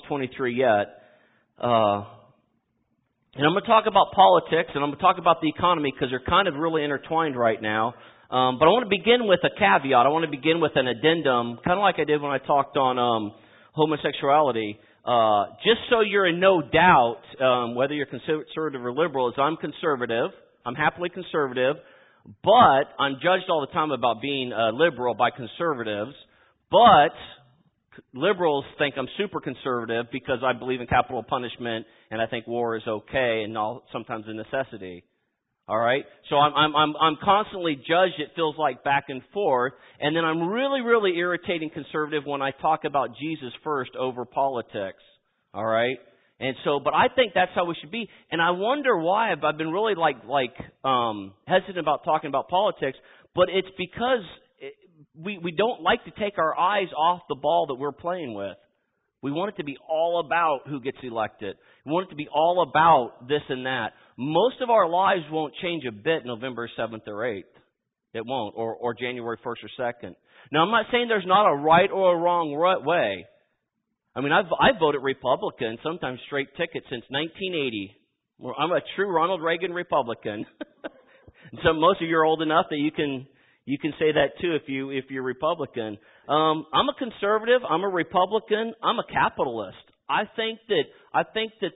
2023 yet. And I'm going to talk about politics, and I'm going to talk about the economy because they're kind of really intertwined right now. But I want to begin with a caveat. I want to begin with an addendum, kind of like I did when I talked on homosexuality. Just so you're in no doubt, whether you're conservative or liberal, is I'm conservative. I'm happily conservative, but I'm judged all the time about being liberal by conservatives. But liberals think I'm super conservative because I believe in capital punishment and I think war is okay and sometimes a necessity. All right? So I'm constantly judged, it feels like, back and forth. And then I'm really, really irritating conservative when I talk about Jesus first over politics. All right? And so, but I think that's how we should be. And I wonder why I've been really hesitant about talking about politics, but it's because we don't like to take our eyes off the ball that we're playing with. We want it to be all about who gets elected. We want it to be all about this and that. Most of our lives won't change a bit November 7th or 8th. It won't, or January 1st or 2nd. Now, I'm not saying there's not a right or a wrong way. I mean, I've voted Republican, sometimes straight ticket, since 1980. I'm a true Ronald Reagan Republican. So most of you are old enough that you can say that too if you're Republican. I'm a conservative. I'm a Republican. I'm a capitalist. I think that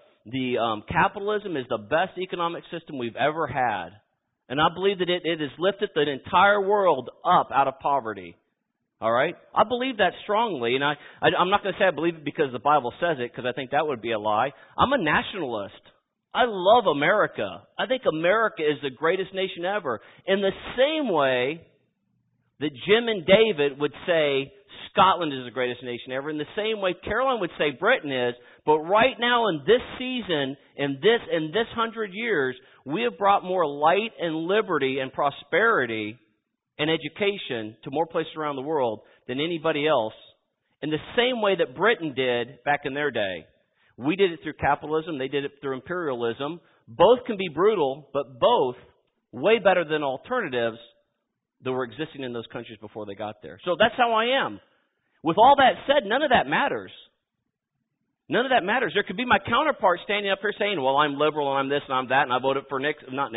the capitalism is the best economic system we've ever had, and I believe that it has lifted the entire world up out of poverty. All right, I believe that strongly, and I'm not going to say I believe it because the Bible says it, because I think that would be a lie. I'm a nationalist. I love America. I think America is the greatest nation ever. In the same way that Jim and David would say Scotland is the greatest nation ever, in the same way Caroline would say Britain is, but right now in this season, in this 100 years, we have brought more light and liberty and prosperity and education to more places around the world than anybody else, in the same way that Britain did back in their day. We did it through capitalism. They did it through imperialism. Both can be brutal, but both way better than alternatives that were existing in those countries before they got there. So that's how I am. With all that said, none of that matters. None of that matters. There could be my counterpart standing up here saying, well, I'm liberal and I'm this and I'm that, and I voted for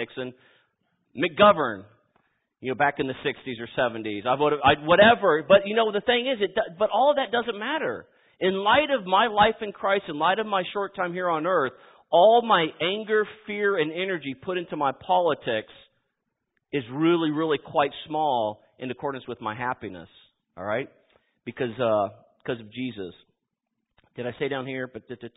McGovern, back in the 60s or 70s. Whatever. But, the thing is, but all of that doesn't matter. In light of my life in Christ, in light of my short time here on earth, all my anger, fear, and energy put into my politics is really, really quite small in accordance with my happiness. All right? Because of Jesus. Did I say down here?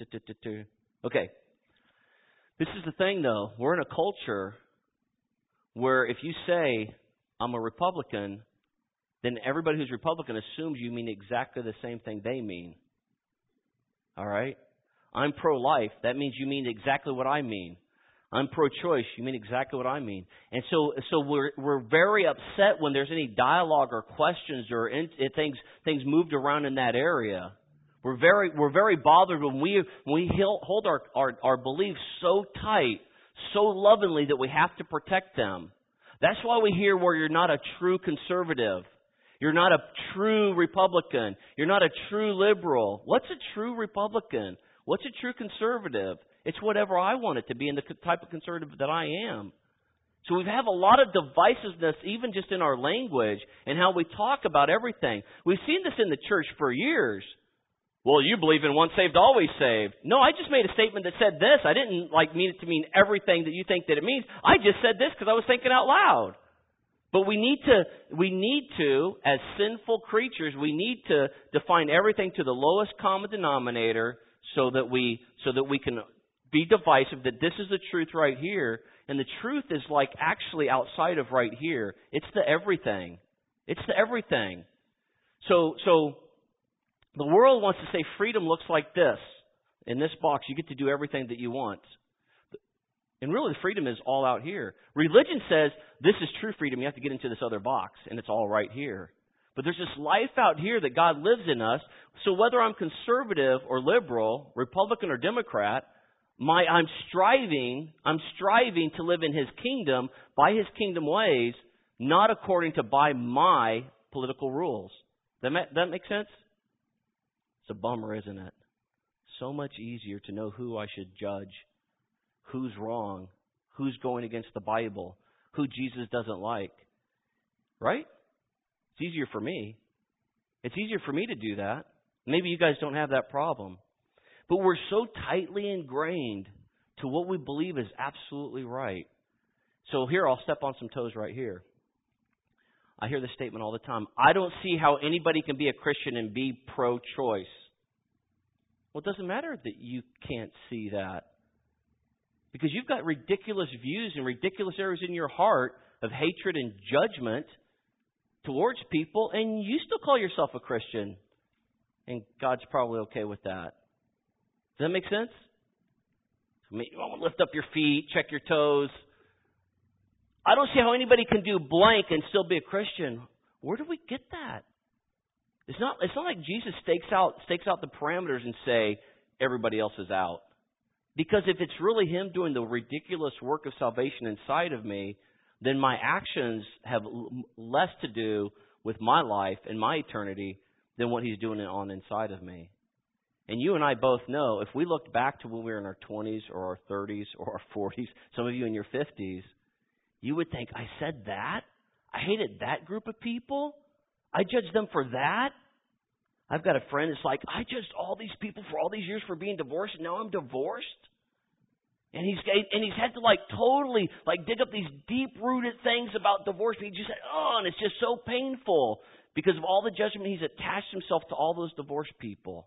Okay. This is the thing, though. We're in a culture where if you say, I'm a Republican, then everybody who's Republican assumes you mean exactly the same thing they mean. All right? I'm pro-life. That means you mean exactly what I mean. I'm pro-choice. You mean exactly what I mean. And so we're very upset when there's any dialogue or questions or things moved around in that area. We're very bothered when we hold our beliefs so tight, so lovingly that we have to protect them. That's why we hear where you're not a true conservative. You're not a true Republican. You're not a true liberal. What's a true Republican? What's a true conservative? It's whatever I want it to be and the type of conservative that I am. So we have a lot of divisiveness even just in our language and how we talk about everything. We've seen this in the church for years. Well, you believe in once saved, always saved. No, I just made a statement that said this. I didn't mean it to mean everything that you think that it means. I just said this because I was thinking out loud. But we need to, as sinful creatures, we need to define everything to the lowest common denominator so that we can be divisive that this is the truth right here. And the truth is actually outside of right here. It's the everything. It's the everything. So the world wants to say freedom looks like this. In this box, you get to do everything that you want. And really, the freedom is all out here. Religion says this is true freedom. You have to get into this other box, and it's all right here. But there's this life out here that God lives in us. So whether I'm conservative or liberal, Republican or Democrat, I'm striving to live in His kingdom by His kingdom ways, not according to by my political rules. That make sense? It's a bummer, isn't it? so much easier to know who I should judge, who's wrong, who's going against the Bible, who Jesus doesn't like. Right? It's easier for me. It's easier for me to do that. Maybe you guys don't have that problem. But we're so tightly ingrained to what we believe is absolutely right. So here, I'll step on some toes right here. I hear this statement all the time. I don't see how anybody can be a Christian and be pro-choice. Well, it doesn't matter that you can't see that. Because you've got ridiculous views and ridiculous areas in your heart of hatred and judgment towards people, and you still call yourself a Christian. And God's probably okay with that. Does that make sense? I mean, you want to lift up your feet, check your toes. I don't see how anybody can do blank and still be a Christian. Where do we get that? It's not like Jesus stakes out the parameters and say everybody else is out. Because if it's really Him doing the ridiculous work of salvation inside of me, then my actions have less to do with my life and my eternity than what He's doing on inside of me. And you and I both know, if we looked back to when we were in our 20s or our 30s or our 40s, some of you in your 50s, you would think, I said that? I hated that group of people? I judged them for that? I've got a friend that's like, I judged all these people for all these years for being divorced, and now I'm divorced? And he's had to totally dig up these deep-rooted things about divorce. He just said, and it's just so painful because of all the judgment he's attached himself to all those divorced people.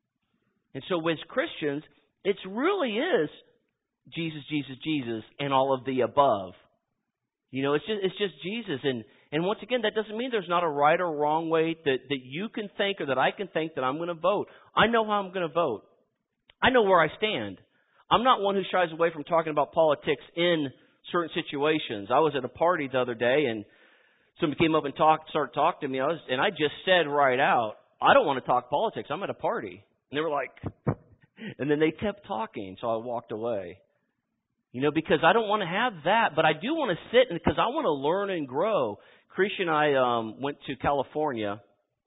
And so as Christians, it really is Jesus, Jesus, Jesus, and all of the above. You know, it's just Jesus. And once again, that doesn't mean there's not a right or wrong way that you can think or that I can think that I'm going to vote. I know how I'm going to vote. I know where I stand. I'm not one who shies away from talking about politics in certain situations. I was at a party the other day, and somebody came up and started talking to me, and I just said right out, I don't want to talk politics. I'm at a party. And they were like, and then they kept talking, so I walked away. You know, because I don't want to have that, but I do want to sit because I want to learn and grow. Krisha and I went to California,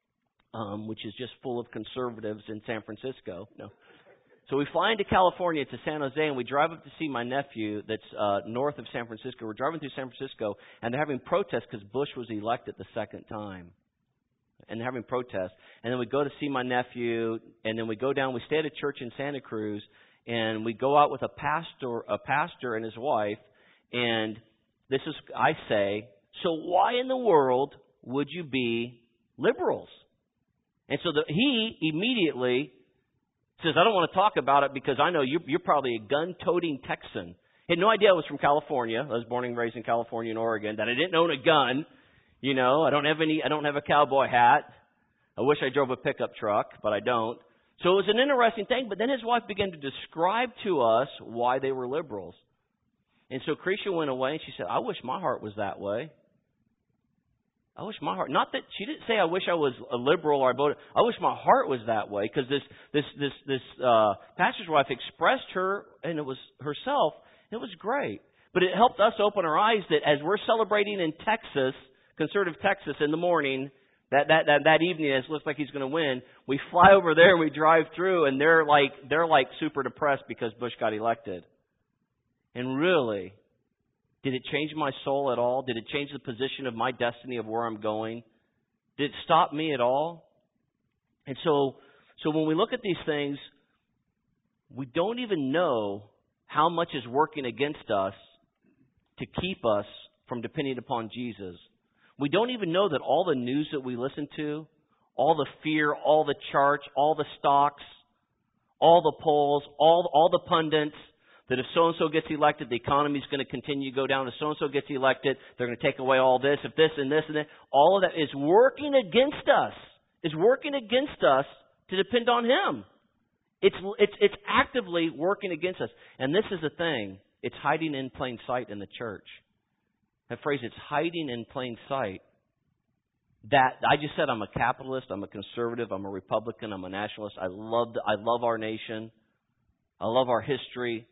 which is just full of conservatives in San Francisco. No. So we fly into California to San Jose, and we drive up to see my nephew that's north of San Francisco. We're driving through San Francisco, and they're having protests because Bush was elected the second time. And they're having protests. And then we go to see my nephew, and then we go down. We stay at a church in Santa Cruz, and we go out with a pastor and his wife. And this is, I say, so why in the world would you be liberals? And so he immediately says, I don't want to talk about it because I know you're probably a gun-toting Texan. He had no idea I was from California. I was born and raised in California and Oregon. That I didn't own a gun. You know, I don't have a cowboy hat. I wish I drove a pickup truck, but I don't. So it was an interesting thing. But then his wife began to describe to us why they were liberals. And so Krisha went away and she said, I wish my heart was that way. I wish my heart, not that she didn't say I wish I was a liberal or I voted. I wish my heart was that way because this pastor's wife expressed her and it was herself. And it was great. But it helped us open our eyes that as we're celebrating in Texas, conservative Texas in the morning, that evening as it looks like he's going to win, we fly over there and we drive through and they're like super depressed because Bush got elected. And really, did it change my soul at all? Did it change the position of my destiny of where I'm going? Did it stop me at all? And so when we look at these things, we don't even know how much is working against us to keep us from depending upon Jesus. We don't even know that all the news that we listen to, all the fear, all the charts, all the stocks, all the polls, all the pundits, that if so-and-so gets elected, the economy is going to continue to go down. If so-and-so gets elected, they're going to take away all this. If this and this and that, all of that is working against us. Is working against us to depend on Him. It's actively working against us. And this is the thing. It's hiding in plain sight in the church. That phrase, it's hiding in plain sight. That I just said I'm a capitalist, I'm a conservative, I'm a Republican, I'm a nationalist. I love our nation. I love our history.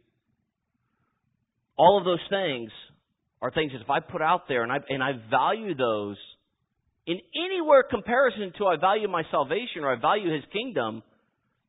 All of those things are things that if I put out there and I value those in anywhere comparison to I value my salvation or I value His kingdom,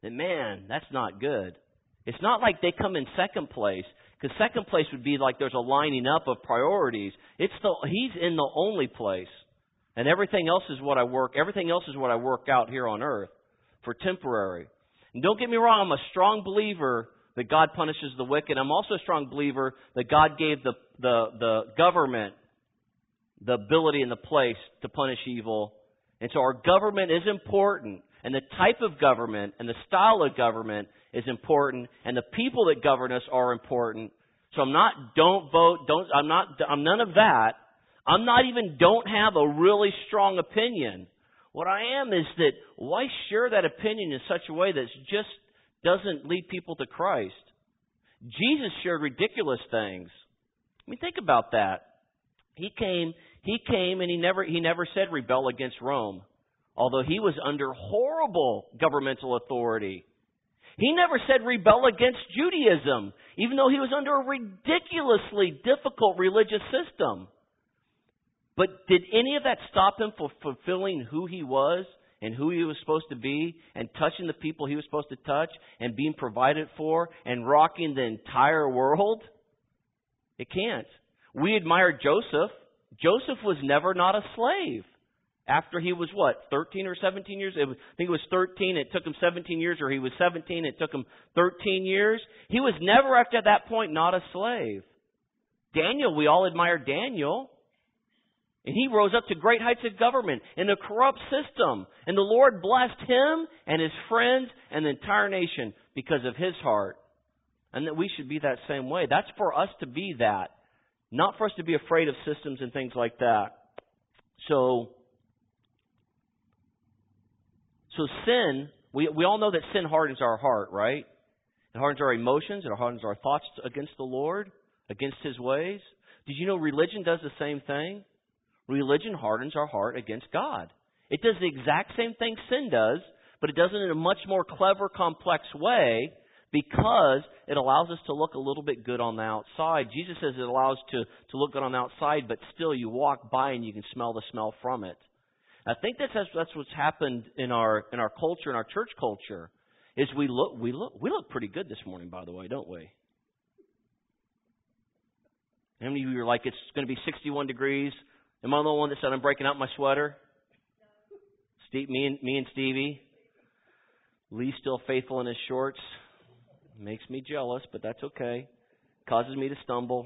then man, that's not good. It's not like they come in second place, because second place would be like there's a lining up of priorities. He's in the only place. And everything else is what I work out here on earth for temporary. And don't get me wrong, I'm a strong believer that God punishes the wicked. I'm also a strong believer that God gave the government the ability and the place to punish evil. And so our government is important. And the type of government and the style of government is important. And the people that govern us are important. So I'm not, don't vote, I'm none of that. I'm not even don't have a really strong opinion. What I am is that why share that opinion in such a way that just doesn't lead people to Christ? Jesus shared ridiculous things. I mean, think about that. He came and he never said rebel against Rome, although he was under horrible governmental authority. He never said rebel against Judaism, even though he was under a ridiculously difficult religious system. But did any of that stop him from fulfilling who he was and who he was supposed to be and touching the people he was supposed to touch and being provided for and rocking the entire world? It can't. We admire Joseph. Joseph was never not a slave. After he was 13 or 17 years? I think it was 13. It took him 17 years, or he was 17. It took him 13 years. He was never, after that point, not a slave. Daniel, we all admire Daniel. And he rose up to great heights of government in a corrupt system. And the Lord blessed him and his friends and the entire nation because of his heart. And that we should be that same way. That's for us to be that. Not for us to be afraid of systems and things like that. So sin, we all know that sin hardens our heart, right? It hardens our emotions. It hardens our thoughts against the Lord, against His ways. Did you know religion does the same thing? Religion hardens our heart against God. It does the exact same thing sin does, but it does it in a much more clever, complex way because it allows us to look a little bit good on the outside. Jesus says it allows to look good on the outside, but still you walk by and you can smell the smell from it. I think that's what's happened in our culture, in our church culture, is we look pretty good this morning, by the way, don't we? How many of you are like, it's going to be 61 degrees? Am I the one that said I'm breaking out my sweater? Me and Stevie. Lee's still faithful in his shorts. Makes me jealous, but that's okay. Causes me to stumble.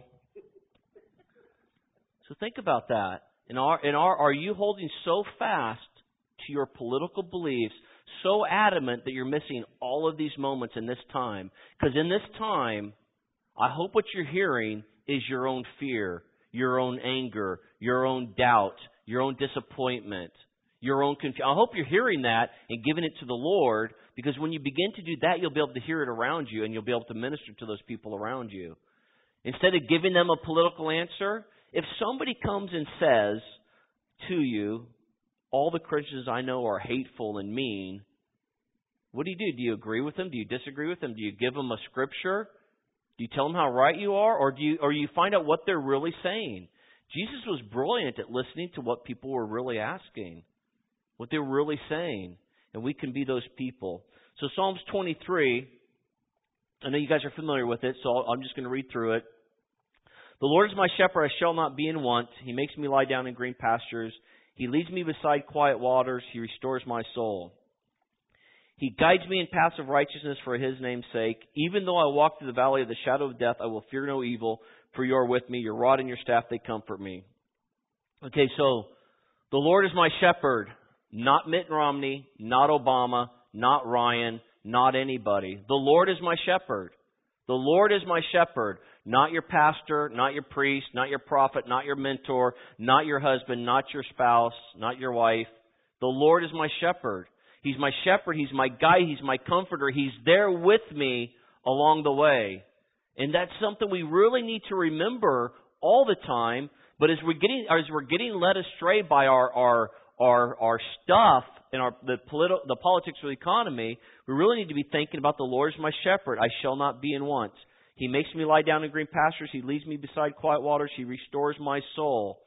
So think about that. Are you holding so fast to your political beliefs, so adamant that you're missing all of these moments in this time? Because in this time, I hope what you're hearing is your own fear, your own anger, your own doubt, your own disappointment, your own confusion. I hope you're hearing that and giving it to the Lord, because when you begin to do that, you'll be able to hear it around you and you'll be able to minister to those people around you. Instead of giving them a political answer, if somebody comes and says to you, all the Christians I know are hateful and mean, what do you do? Do you agree with them? Do you disagree with them? Do you give them a scripture? Do you tell them how right you are? Or do you find out what they're really saying? Jesus was brilliant at listening to what people were really asking, what they were really saying. And we can be those people. So Psalms 23, I know you guys are familiar with it, so I'm just going to read through it. The Lord is my shepherd, I shall not be in want. He makes me lie down in green pastures. He leads me beside quiet waters. He restores my soul. He guides me in paths of righteousness for His name's sake. Even though I walk through the valley of the shadow of death, I will fear no evil, for you are with me. Your rod and your staff, they comfort me. Okay, so the Lord is my shepherd. Not Mitt Romney, not Obama, not Ryan, not anybody. The Lord is my shepherd. The Lord is my shepherd. Not your pastor, not your priest, not your prophet, not your mentor, not your husband, not your spouse, not your wife. The Lord is my shepherd. He's my shepherd. He's my guide. He's my comforter. He's there with me along the way. And that's something we really need to remember all the time. But as we're getting led astray by our stuff and the politics of the economy, we really need to be thinking about the Lord is my shepherd. I shall not be in want. He makes me lie down in green pastures. He leads me beside quiet waters. He restores my soul.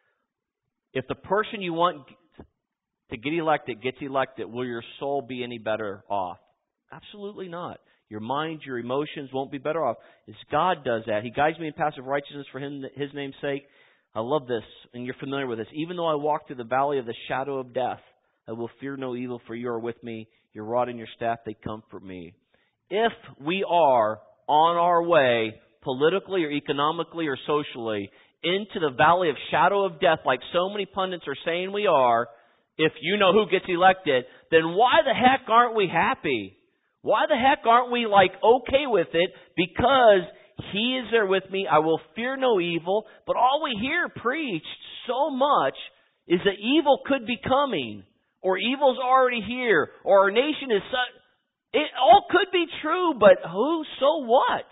If the person you want to get elected gets elected, will your soul be any better off? Absolutely not. Your mind, your emotions won't be better off. It's God does that. He guides me in paths of righteousness for His name's sake. I love this, and you're familiar with this. Even though I walk through the valley of the shadow of death, I will fear no evil, for you are with me. Your rod and your staff, they comfort me. If we are on our way, politically or economically or socially, into the valley of shadow of death, like so many pundits are saying we are, if you know who gets elected, then why the heck aren't we happy? Why the heck aren't we okay with it? Because He is there with me. I will fear no evil. But all we hear preached so much is that evil could be coming, or evil's already here, or our nation is such. It all could be true, but who? So what?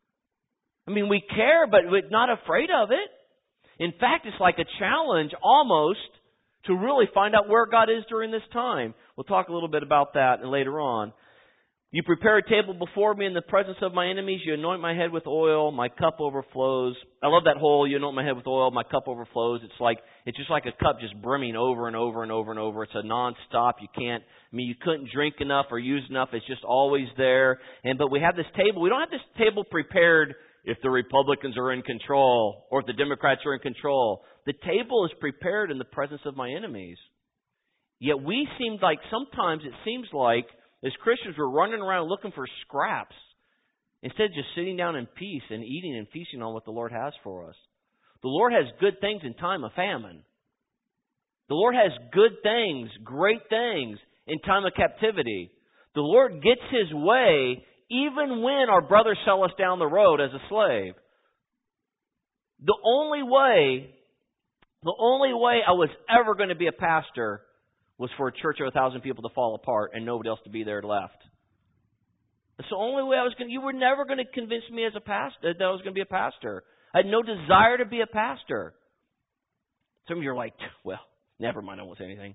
I mean, we care, but we're not afraid of it. In fact, it's like a challenge almost to really find out where God is during this time. We'll talk a little bit about that later on. You prepare a table before me in the presence of my enemies. You anoint my head with oil. My cup overflows. I love that whole, you anoint my head with oil. My cup overflows. It's just like a cup just brimming over and over and over and over. It's a nonstop. You couldn't drink enough or use enough. It's just always there. But we have this table. We don't have this table prepared if the Republicans are in control or if the Democrats are in control. The table is prepared in the presence of my enemies. Yet sometimes it seems like as Christians we're running around looking for scraps instead of just sitting down in peace and eating and feasting on what the Lord has for us. The Lord has good things in time of famine. The Lord has good things, great things in time of captivity. The Lord gets His way even when our brothers sell us down the road as a slave. The only way I was ever going to be a pastor was for a church of 1,000 people to fall apart and nobody else to be there left. That's the only way you were never going to convince me as a pastor that I was going to be a pastor. I had no desire to be a pastor. Some of you are like, well, never mind, I won't say anything.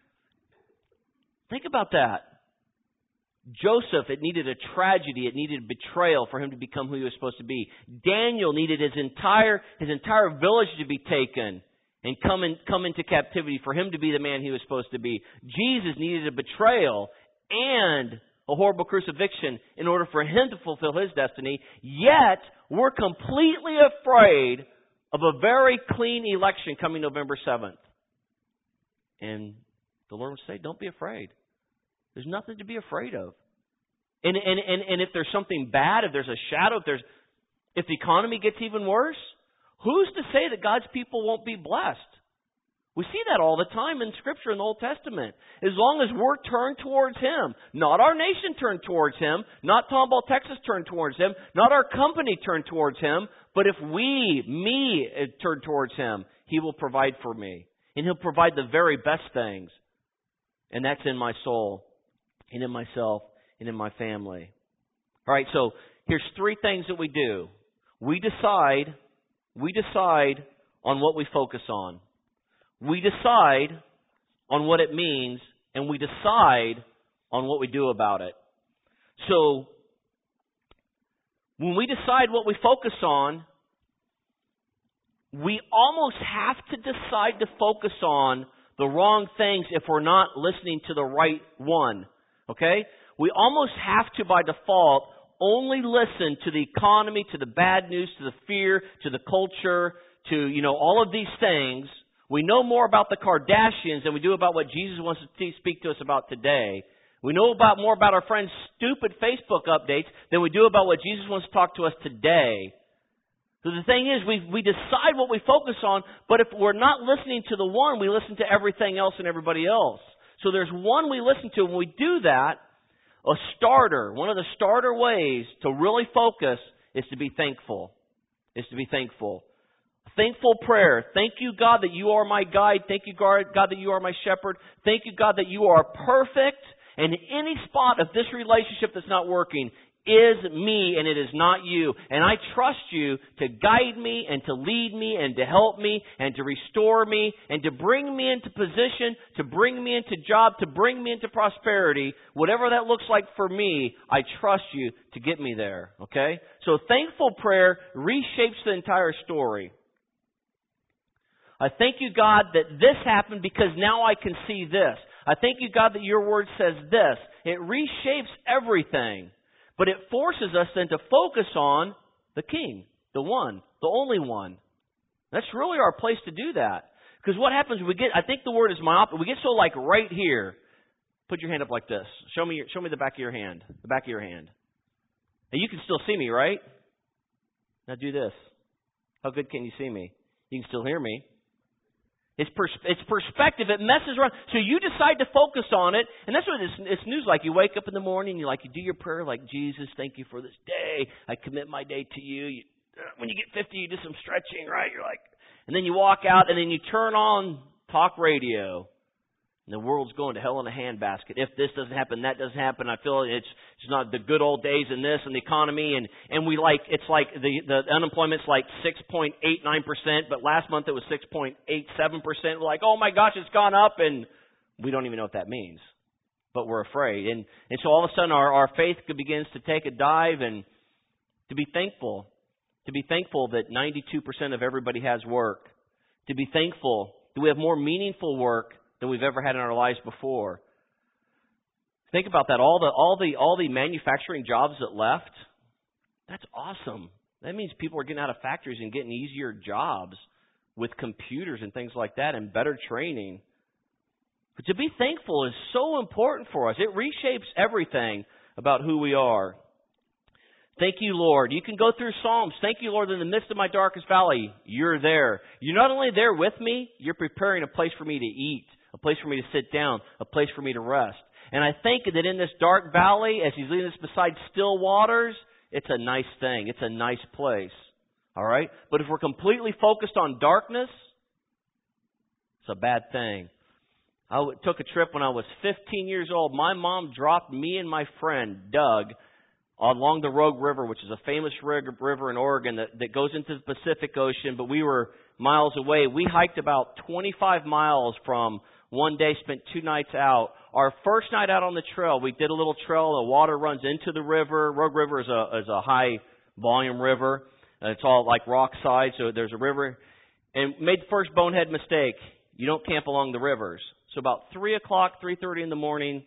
Think about that. Joseph, it needed a tragedy, it needed betrayal for him to become who he was supposed to be. Daniel needed his entire village to be taken and come into captivity for him to be the man he was supposed to be. Jesus needed a betrayal and a horrible crucifixion in order for him to fulfill his destiny. Yet, we're completely afraid of a very clean election coming November 7th. And the Lord would say, don't be afraid. There's nothing to be afraid of. And if there's something bad, if there's a shadow, if the economy gets even worse, who's to say that God's people won't be blessed? We see that all the time in Scripture in the Old Testament. As long as we're turned towards Him, not our nation turned towards Him, not Tomball, Texas turned towards Him, not our company turned towards Him, but if me turn towards Him, He will provide for me. And He'll provide the very best things. And that's in my soul, and in myself, and in my family. All right, so here's 3 things that we do. We decide on what we focus on. We decide on what it means, and we decide on what we do about it. So, when we decide what we focus on, we almost have to decide to focus on the wrong things if we're not listening to the right one. Okay? We almost have to, by default, only listen to the economy, to the bad news, to the fear, to the culture, to, all of these things. We know more about the Kardashians than we do about what Jesus wants to speak to us about today. We know more about our friends' stupid Facebook updates than we do about what Jesus wants to talk to us today. So the thing is, we decide what we focus on, but if we're not listening to the one, we listen to everything else and everybody else. So there's one we listen to. When we do that, one of the starter ways to really focus is to be thankful. Thankful prayer. Thank you, God, that you are my guide. Thank you, God, that you are my shepherd. Thank you, God, that you are perfect. And any spot of this relationship that's not working is me and it is not you. And I trust you to guide me and to lead me and to help me and to restore me and to bring me into position, to bring me into job, to bring me into prosperity. Whatever that looks like for me, I trust you to get me there. Okay? So thankful prayer reshapes the entire story. I thank you, God, that this happened because now I can see this. I thank you, God, that your word says this. It reshapes everything. But it forces us then to focus on the King, the one, the only one. That's really our place to do that. Because what happens, I think the word is myopic. We get so like right here. Put your hand up like this. Show me the back of your hand. The back of your hand. And you can still see me, right? Now do this. How good can you see me? You can still hear me. It's perspective. It messes around. So you decide to focus on it, and that's what it's news like. You wake up in the morning, you do your prayer like, Jesus, thank you for this day. I commit my day to you. When you get 50, you do some stretching, right? You're like, and then you walk out, and then you turn on talk radio. And the world's going to hell in a handbasket. If this doesn't happen, that doesn't happen. I feel it's not the good old days in this and the economy. And we it's like the unemployment's like 6.89%, but last month it was 6.87%. We're like, oh my gosh, it's gone up, and we don't even know what that means. But we're afraid. And so all of a sudden our faith begins to take a dive, and to be thankful. To be thankful that 92% of everybody has work. To be thankful that we have more meaningful work than we've ever had in our lives before. Think about that. All the manufacturing jobs that left, that's awesome. That means people are getting out of factories and getting easier jobs with computers and things like that and better training. But to be thankful is so important for us. It reshapes everything about who we are. Thank you, Lord. You can go through Psalms. Thank you, Lord, in the midst of my darkest valley, you're there. You're not only there with me, you're preparing a place for me to eat, a place for me to sit down, a place for me to rest. And I think that in this dark valley, as He's leading us beside still waters, it's a nice thing. It's a nice place. All right? But if we're completely focused on darkness, it's a bad thing. I took a trip when I was 15 years old. My mom dropped me and my friend, Doug, along the Rogue River, which is a famous river in Oregon that goes into the Pacific Ocean, but we were miles away. We hiked about 25 miles from one day, spent 2 nights out. Our first night out on the trail, we did a little trail. The water runs into the river. Rogue River is a high volume river. It's all like rock side, so there's a river. And made the first bonehead mistake. You don't camp along the rivers. So about 3 o'clock, 3:30 in the morning,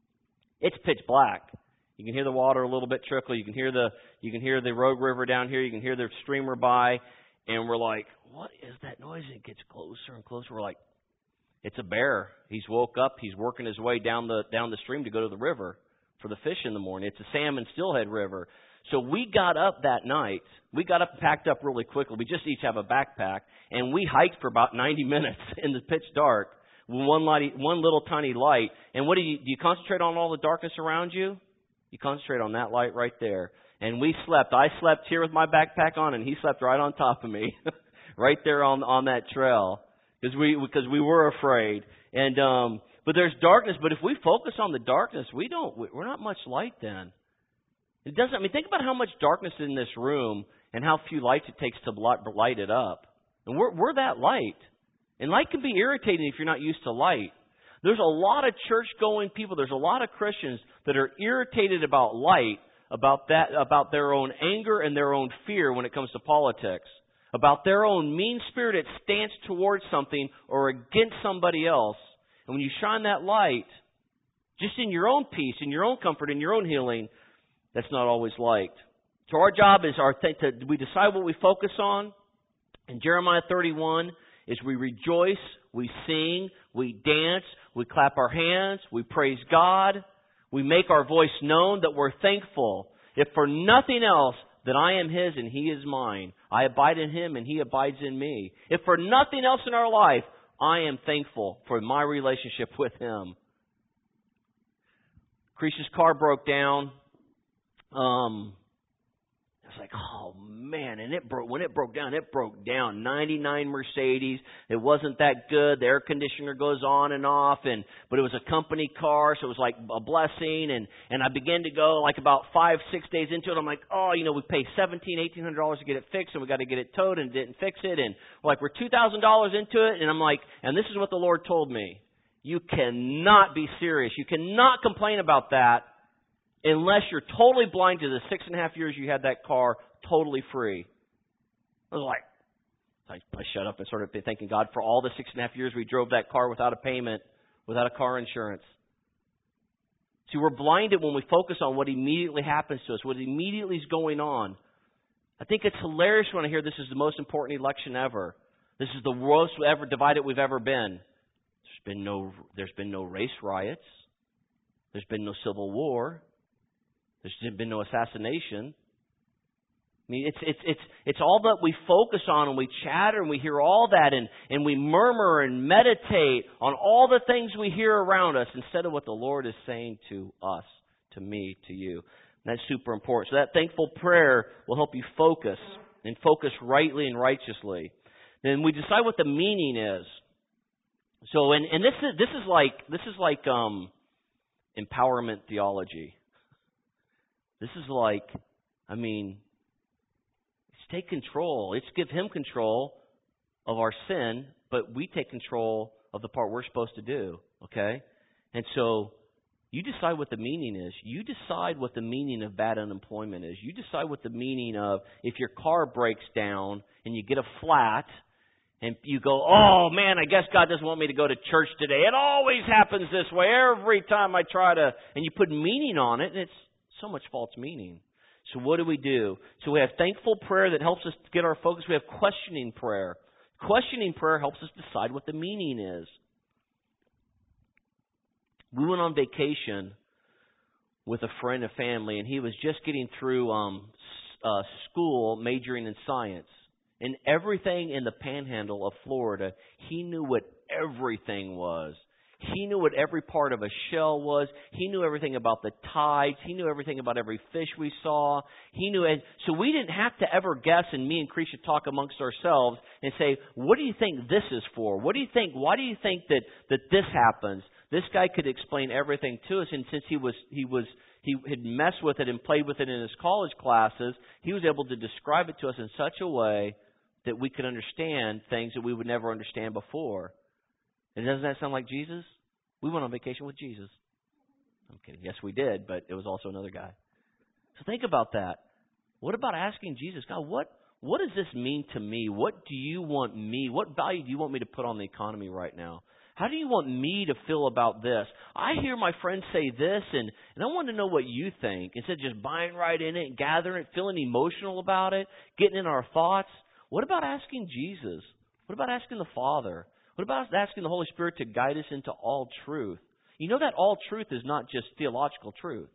it's pitch black. You can hear the water a little bit trickle. You can hear the Rogue River down here. You can hear the streamer by. And we're like, what is that noise? And it gets closer and closer. We're like, it's a bear. He's woke up. He's working his way down the stream to go to the river for the fish in the morning. It's a salmon steelhead river. So we got up that night. We got up and packed up really quickly. We just each have a backpack. And we hiked for about 90 minutes in the pitch dark with one little tiny light. And what do you concentrate on all the darkness around you? You concentrate on that light right there. And we slept. I slept here with my backpack on, and he slept right on top of me, right there on that trail, because we were afraid. And but there's darkness. But if we focus on the darkness, we're not much light then. It doesn't. I mean, think about how much darkness is in this room and how few lights it takes to light it up. And we're that light. And light can be irritating if you're not used to light. There's a lot of church-going people. There's a lot of Christians that are irritated about light, about their own anger and their own fear when it comes to politics, about their own mean-spirited stance towards something or against somebody else. And when you shine that light, just in your own peace, in your own comfort, in your own healing, that's not always liked. So our job is we decide what we focus on. In Jeremiah 31 is we rejoice, we sing, we dance, we clap our hands, we praise God, we make our voice known that we're thankful. If for nothing else, that I am His and He is mine. I abide in Him and He abides in me. If for nothing else in our life, I am thankful for my relationship with Him. Creish's car broke down. I was like, oh man, and when it broke down, 99 Mercedes. It wasn't that good. The air conditioner goes on and off, but it was a company car, so it was like a blessing. And I began to go like about 5-6 days into it. I'm like, we pay $1,800 to get it fixed, and we got to get it towed, and didn't fix it. And we're $2,000 into it, and I'm like, and this is what the Lord told me: you cannot be serious. You cannot complain about that unless you're totally blind to the 6.5 years you had that car totally free. I was like, I shut up and started thinking, God, for all the 6.5 years we drove that car without a payment, without a car insurance. See, we're blinded when we focus on what immediately happens to us, what immediately is going on. I think it's hilarious when I hear this is the most important election ever. This is the most ever divided we've ever been. There's been no race riots. There's been no civil war. There's been no assassination. I mean, it's all that we focus on, and we chatter and we hear all that, and we murmur and meditate on all the things we hear around us instead of what the Lord is saying to us, to me, to you. And that's super important. So that thankful prayer will help you focus, and focus rightly and righteously. Then we decide what the meaning is. So, and this is like empowerment theology. This is like, take control. It's give Him control of our sin, but we take control of the part we're supposed to do. Okay? And so you decide what the meaning is. You decide what the meaning of bad unemployment is. You decide what the meaning of if your car breaks down and you get a flat and you go, oh man, I guess God doesn't want me to go to church today. It always happens this way every time I try to, and you put meaning on it, and it's so much false meaning. So what do? So we have thankful prayer that helps us get our focus. We have questioning prayer. Questioning prayer helps us decide what the meaning is. We went on vacation with a friend and family, and he was just getting through school majoring in science. And everything in the panhandle of Florida, he knew what everything was. He knew what every part of a shell was. He knew everything about the tides. He knew everything about every fish we saw. He knew, and so we didn't have to ever guess, and me and Krisha talk amongst ourselves and say, what do you think this is for? What do you think? Why do you think that this happens? This guy could explain everything to us, and since he had messed with it and played with it in his college classes, he was able to describe it to us in such a way that we could understand things that we would never understand before. And doesn't that sound like Jesus? We went on vacation with Jesus. I'm kidding. Yes, we did, but it was also another guy. So think about that. What about asking Jesus, God, what does this mean to me? What do you want me? What value do you want me to put on the economy right now? How do you want me to feel about this? I hear my friends say this, and I want to know what you think. Instead of just buying right in it, gathering it, feeling emotional about it, getting in our thoughts. What about asking Jesus? What about asking the Father? What about asking the Holy Spirit to guide us into all truth? You know that all truth is not just theological truth.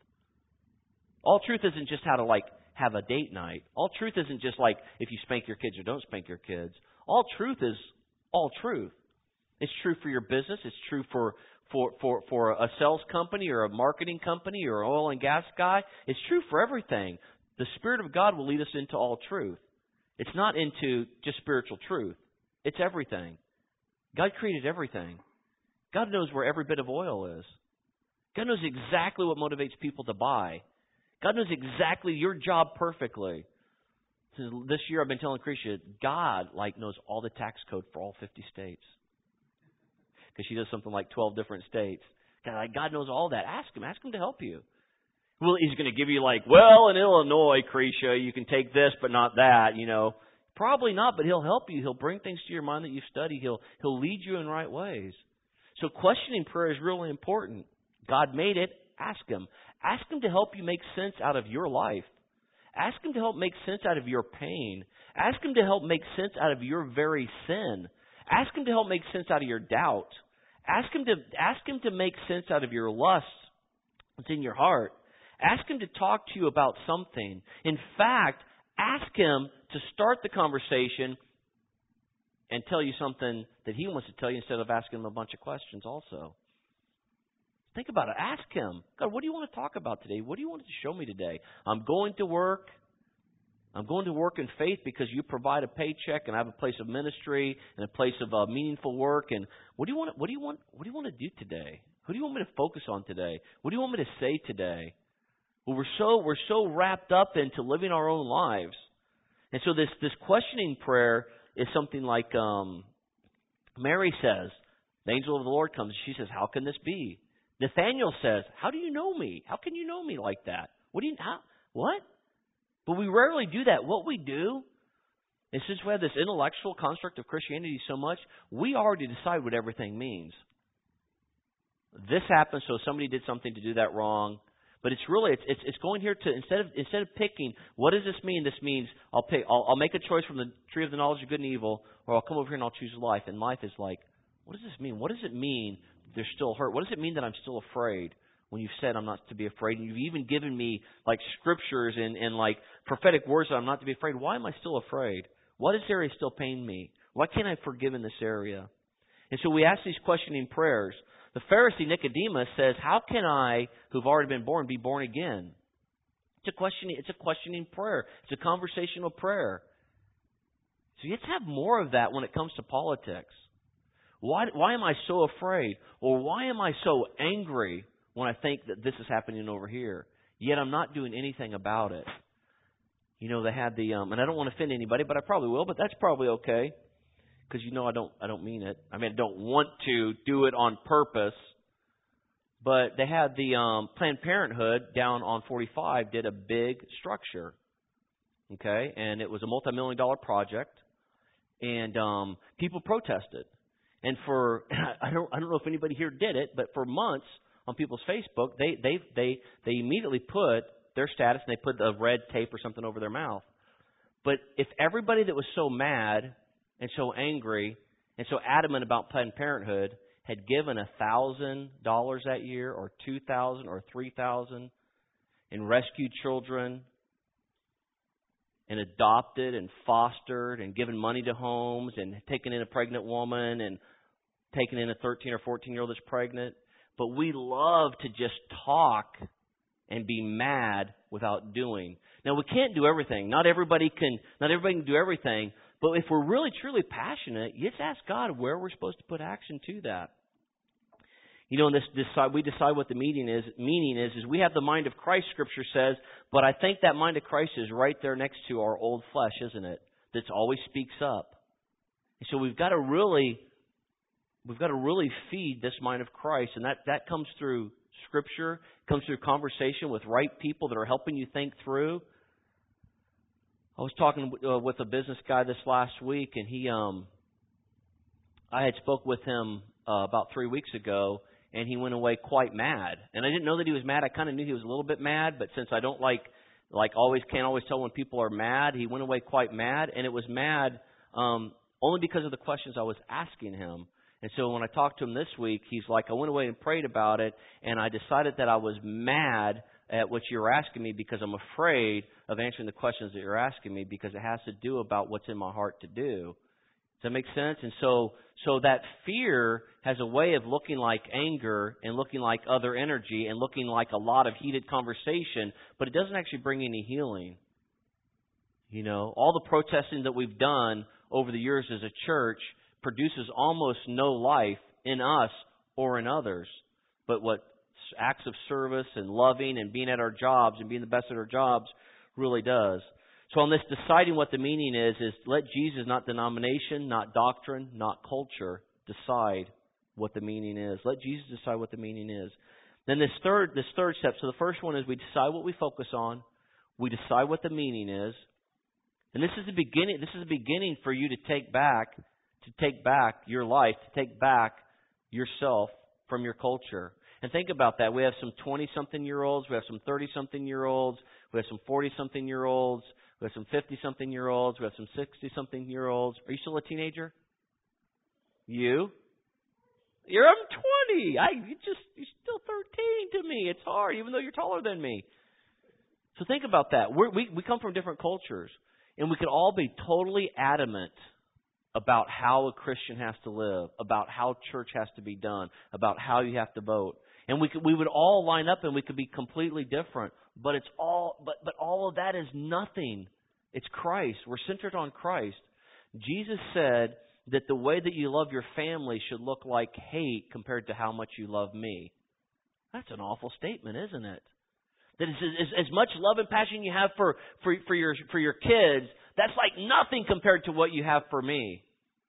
All truth isn't just how to have a date night. All truth isn't just like if you spank your kids or don't spank your kids. All truth is all truth. It's true for your business. It's true for a sales company or a marketing company or an oil and gas guy. It's true for everything. The Spirit of God will lead us into all truth. It's not into just spiritual truth. It's everything. God created everything. God knows where every bit of oil is. God knows exactly what motivates people to buy. God knows exactly your job perfectly. So this year I've been telling Krisha, God knows all the tax code for all 50 states. Because she does something like 12 different states. God knows all that. Ask Him to help you. Well, He's going to give you in Illinois, Krisha, you can take this but not that, Probably not, but He'll help you. He'll bring things to your mind that you've studied. He'll lead you in right ways. So questioning prayer is really important. God made it. Ask Him. Ask Him to help you make sense out of your life. Ask Him to help make sense out of your pain. Ask Him to help make sense out of your very sin. Ask Him to help make sense out of your doubt. Ask Him to make sense out of your lust that's in your heart. Ask Him to talk to you about something. In fact, ask Him to start the conversation and tell you something that He wants to tell you instead of asking Him a bunch of questions also. Think about it. Ask Him, God, what do you want to talk about today? What do you want to show me today? I'm going to work. I'm going to work in faith because you provide a paycheck and I have a place of ministry and a place of meaningful work. And what do you want to do today? Who do you want me to focus on today? What do you want me to say today? Well, we're so wrapped up into living our own lives. And so this questioning prayer is something like Mary says, the angel of the Lord comes, and she says, how can this be? Nathaniel says, how do you know me? How can you know me like that? What? But we rarely do that. What we do, and since we have this intellectual construct of Christianity so much, we already decide what everything means. This happened, so somebody did something to do that wrong. But it's really it's going here to instead of picking what does this mean? This means I'll make a choice from the tree of the knowledge of good and evil, or I'll come over here and I'll choose life. And life is like, what does this mean? What does it mean there's still hurt? What does it mean that I'm still afraid? When you've said I'm not to be afraid, and you've even given me like scriptures and like prophetic words that I'm not to be afraid. Why am I still afraid? Why does this area still pain me? Why can't I forgive in this area? And so we ask these questioning prayers. The Pharisee Nicodemus says, how can I, who've already been born, be born again? It's a questioning prayer. It's a conversational prayer. So let's have more of that when it comes to politics. Why am I so afraid? Or why am I so angry when I think that this is happening over here? Yet I'm not doing anything about it. You know, they had the, and I don't want to offend anybody, but I probably will, but that's probably okay. Because I don't mean it. I mean, I don't want to do it on purpose. But they had the Planned Parenthood down on 45 did a big structure, okay, and it was a multi-million-dollar project, and people protested. And for I don't know if anybody here did it, but for months on people's Facebook, they immediately put their status and they put the red tape or something over their mouth. But if everybody that was so mad and so angry and so adamant about Planned Parenthood had given $1,000 that year, or $2,000 or $3,000, and rescued children, and adopted and fostered and given money to homes, and taken in a pregnant woman, and taken in a 13 or 14-year-old that's pregnant. But we love to just talk and be mad without doing. Now, we can't do everything. Not everybody can do everything. But if we're really, truly passionate, let's ask God where we're supposed to put action to that. You know, we decide what the meaning is. We have the mind of Christ, Scripture says, but I think that mind of Christ is right there next to our old flesh, isn't it? That always speaks up. And so we've got to really feed this mind of Christ, and that comes through Scripture, comes through conversation with right people that are helping you think through. I was talking with a business guy this last week, and I had spoke with him about 3 weeks ago, and he went away quite mad. And I didn't know that he was mad. I kind of knew he was a little bit mad, but since I don't can't always tell when people are mad, he went away quite mad, and it was mad only because of the questions I was asking him. And so when I talked to him this week, he's like, I went away and prayed about it, and I decided that I was mad at what you're asking me because I'm afraid of answering the questions that you're asking me because it has to do about what's in my heart to do. Does that make sense? And so that fear has a way of looking like anger and looking like other energy and looking like a lot of heated conversation, but it doesn't actually bring any healing. You know, all the protesting that we've done over the years as a church produces almost no life in us or in others. But what acts of service and loving and being at our jobs and being the best at our jobs really does. So on this deciding what the meaning is let Jesus, not denomination, not doctrine, not culture, decide what the meaning is. Let Jesus decide what the meaning is. Then this third step, so the first one is we decide what we focus on. We decide what the meaning is. And this is the beginning for you to take back your life, to take back yourself from your culture. And think about that. We have some 20-something-year-olds. We have some 30-something-year-olds. We have some 40-something-year-olds. We have some 50-something-year-olds. We have some 60-something-year-olds. Are you still a teenager? You? I'm 20. You're still 13 to me. It's hard, even though you're taller than me. So think about that. We come from different cultures. And we could all be totally adamant about how a Christian has to live, about how church has to be done, about how you have to vote. And we would all line up and we could be completely different. But all of that is nothing. It's Christ. We're centered on Christ. Jesus said that the way that you love your family should look like hate compared to how much you love me. That's an awful statement, isn't it? That as much love and passion you have for your kids, that's like nothing compared to what you have for me.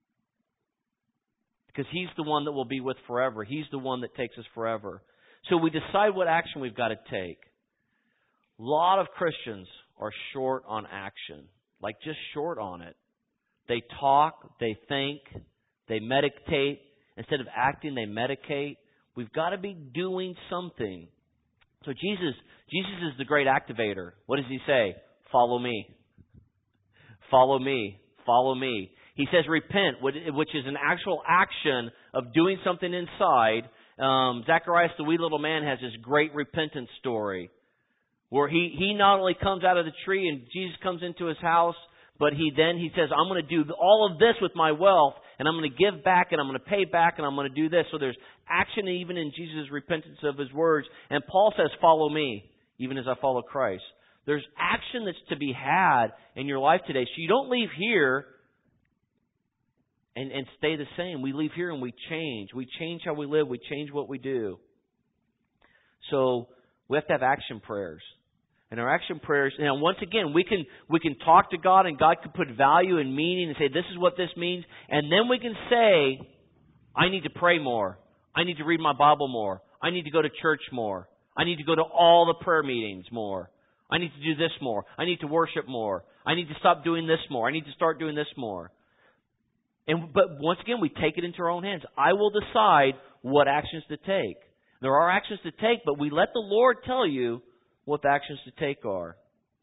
Because He's the one that we'll be with forever. He's the one that takes us forever. So we decide what action we've got to take. A lot of Christians are short on action. Like just short on it. They talk, they think, they meditate. Instead of acting, they medicate. We've got to be doing something. So Jesus is the great activator. What does he say? Follow me. Follow me. Follow me. He says repent, which is an actual action of doing something inside. Zacharias, the wee little man, has this great repentance story where he not only comes out of the tree and Jesus comes into his house, but he says, I'm going to do all of this with my wealth, and I'm going to give back, and I'm going to pay back, and I'm going to do this. So there's action even in Jesus' repentance of his words. And Paul says, follow me, even as I follow Christ. There's action that's to be had in your life today. So you don't leave here and stay the same. We leave here and we change. We change how we live. We change what we do. So we have to have action prayers. And our action prayers, now once again, we can talk to God, and God can put value and meaning and say, this is what this means. And then we can say, I need to pray more. I need to read my Bible more. I need to go to church more. I need to go to all the prayer meetings more. I need to do this more. I need to worship more. I need to stop doing this more. I need to start doing this more. But once again, we take it into our own hands. I will decide what actions to take. There are actions to take, but we let the Lord tell you what the actions to take are.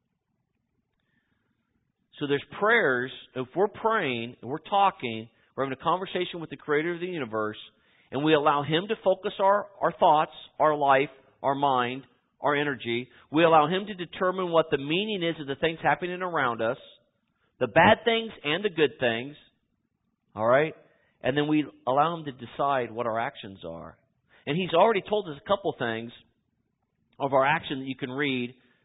So there's prayers. If we're praying and we're talking, we're having a conversation with the Creator of the universe, and we allow Him to focus our thoughts, our life, our mind, our energy. We allow Him to determine what the meaning is of the things happening around us, the bad things and the good things. All right? And then we allow Him to decide what our actions are. And He's already told us a couple things of our action that you can read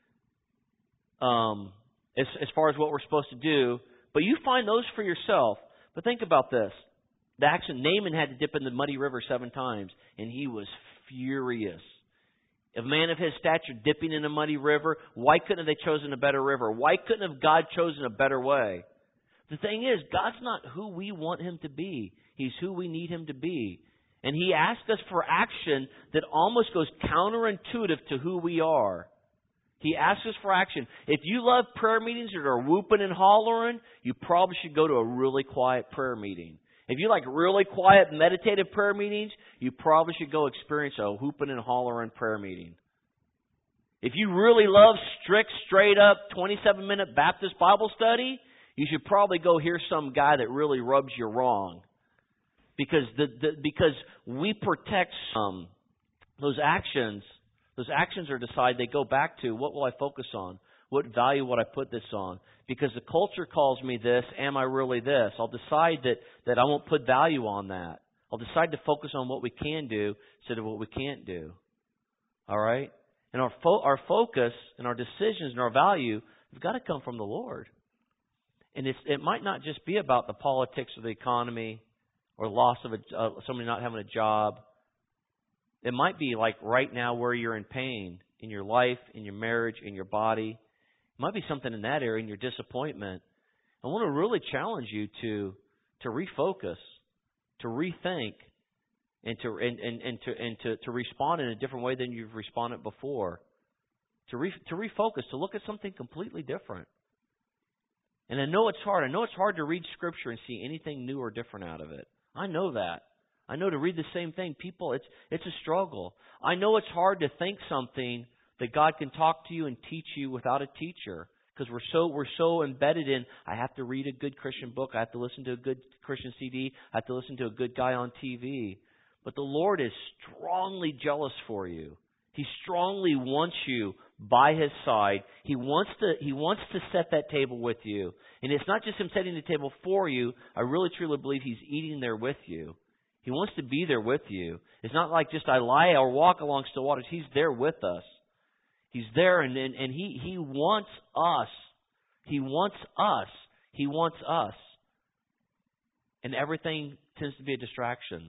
as far as what we're supposed to do. But you find those for yourself. But think about this. The action, Naaman had to dip in the muddy river 7 times, and he was furious. A man of his stature dipping in a muddy river, why couldn't they chosen a better river? Why couldn't have God chosen a better way? The thing is, God's not who we want Him to be. He's who we need Him to be. And He asks us for action that almost goes counterintuitive to who we are. He asks us for action. If you love prayer meetings that are whooping and hollering, you probably should go to a really quiet prayer meeting. If you like really quiet, meditative prayer meetings, you probably should go experience a whooping and hollering prayer meeting. If you really love strict, straight up, 27-minute Baptist Bible study, you should probably go hear some guy that really rubs you wrong. Because we protect those actions. Those actions are decided. They go back to, what will I focus on? What value would I put this on? Because the culture calls me this. Am I really this? I'll decide that I won't put value on that. I'll decide to focus on what we can do instead of what we can't do. All right? And our focus and our decisions and our value have got to come from the Lord. And it might not just be about the politics of the economy or loss of somebody not having a job. It might be like right now where you're in pain in your life, in your marriage, in your body. It might be something in that area, in your disappointment. I want to really challenge you to refocus, to rethink, and to respond in a different way than you've responded before. To refocus, to look at something completely different. And I know it's hard. I know it's hard to read Scripture and see anything new or different out of it. I know that. I know to read the same thing. People, it's a struggle. I know it's hard to think something that God can talk to you and teach you without a teacher. Because we're so embedded in, I have to read a good Christian book. I have to listen to a good Christian CD. I have to listen to a good guy on TV. But the Lord is strongly jealous for you. He strongly wants you by His side. He wants to set that table with you. And it's not just Him setting the table for you. I really truly believe He's eating there with you. He wants to be there with you. It's not like just I lie or walk along still waters. He's there with us. He's there and He wants us. He wants us. He wants us. And everything tends to be a distraction.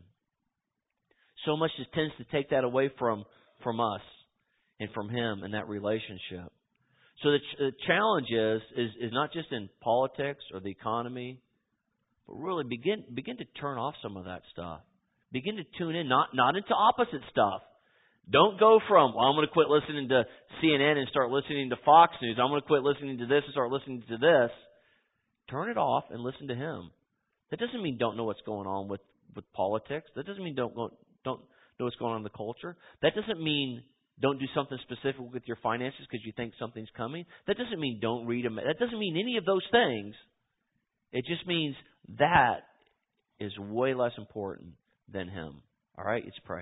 So much just tends to take that away from us and from Him and that relationship. So the challenge is not just in politics or the economy, but really begin to turn off some of that stuff. Begin to tune in, not into opposite stuff. Don't go from, I'm going to quit listening to CNN and start listening to Fox News. I'm going to quit listening to this and start listening to this. Turn it off and listen to Him. That doesn't mean don't know what's going on with politics. That doesn't mean don't know what's going on in the culture. That doesn't mean don't do something specific with your finances because you think something's coming. That doesn't mean don't read them. That doesn't mean any of those things. It just means that is way less important than Him. All right, let's pray.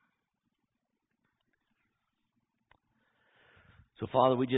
So, Father, we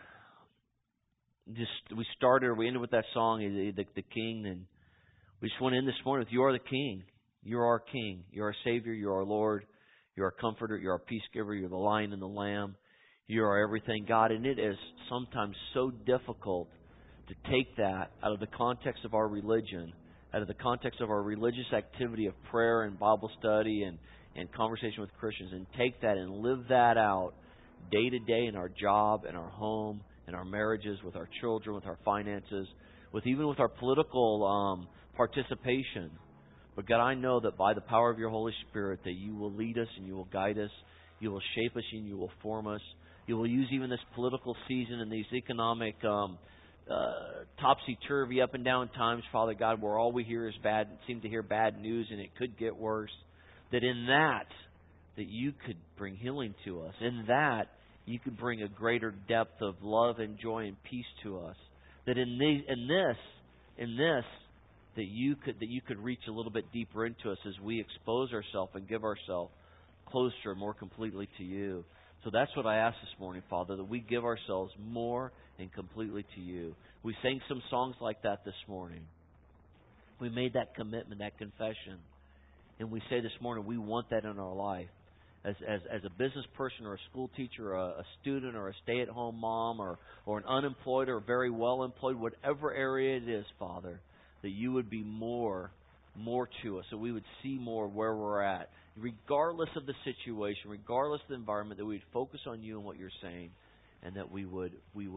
ended with that song, the King, and we just went in this morning with, You are the King. You're our King. You're our Savior. You're our Lord. You're our Comforter. You're our Peace Giver. You're the Lion and the Lamb. You're our everything, God. And it is sometimes so difficult to take that out of the context of our religion, out of the context of our religious activity of prayer and Bible study and conversation with Christians, and take that and live that out day to day in our job, in our home, in our marriages, with our children, with our finances, even with our political participation. But God, I know that by the power of your Holy Spirit that you will lead us and you will guide us, you will shape us and you will form us. You will use even this political season and these economic topsy-turvy, up and down times, Father God, where all we hear is seem to hear bad news and it could get worse. That in that you could bring healing to us. In that, you could bring a greater depth of love and joy and peace to us. That in this, that you could reach a little bit deeper into us as we expose ourselves and give ourselves closer, more completely to you. So that's what I ask this morning, Father, that we give ourselves more and completely to you. We sang some songs like that this morning. We made that commitment, that confession. And we say this morning, we want that in our life. As a business person or a school teacher or a student or a stay-at-home mom or an unemployed or very well-employed, whatever area it is, Father, that you would be more to us, so we would see more where we're at. Regardless of the situation, regardless of the environment, that we'd focus on you and what you're saying, and that we would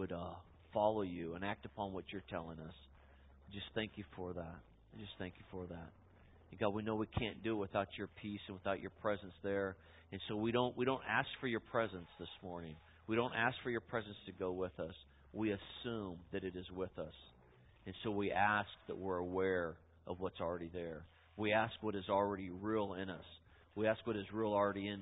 follow you and act upon what you're telling us. Just thank you for that. Just thank you for that. And God, we know we can't do it without your peace and without your presence there. And so we don't ask for your presence this morning. We don't ask for your presence to go with us. We assume that it is with us. And so we ask that we're aware of what's already there. We ask what is already real in us. We ask what is real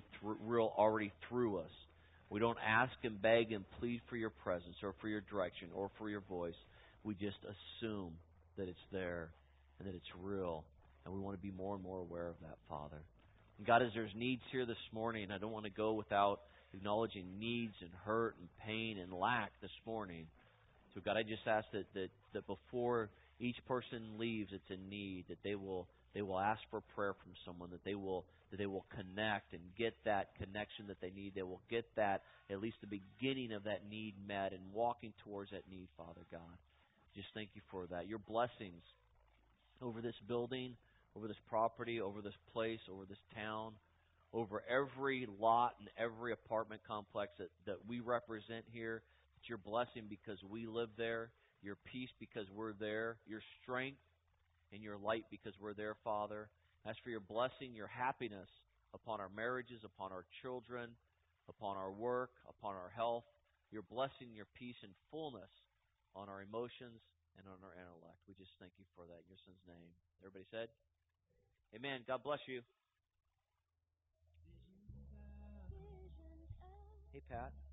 already through us. We don't ask and beg and plead for your presence or for your direction or for your voice. We just assume that it's there and that it's real. And we want to be more and more aware of that, Father. And God, as there's needs here this morning, I don't want to go without acknowledging needs and hurt and pain and lack this morning. So God, I just ask that before each person leaves, it's a need, that they will ask for prayer from someone, that they will connect and get that connection that they need. They will get that, at least the beginning of that need met and walking towards that need, Father God. Just thank you for that. Your blessings over this building, over this property, over this place, over this town, over every lot and every apartment complex that we represent here. It's your blessing because we live there, your peace because we're there, your strength and your light because we're there, Father. As for your blessing, your happiness upon our marriages, upon our children, upon our work, upon our health, your blessing, your peace and fullness on our emotions and on our intellect. We just thank you for that in your Son's name. Everybody said? Amen. God bless you. Hey, Pat.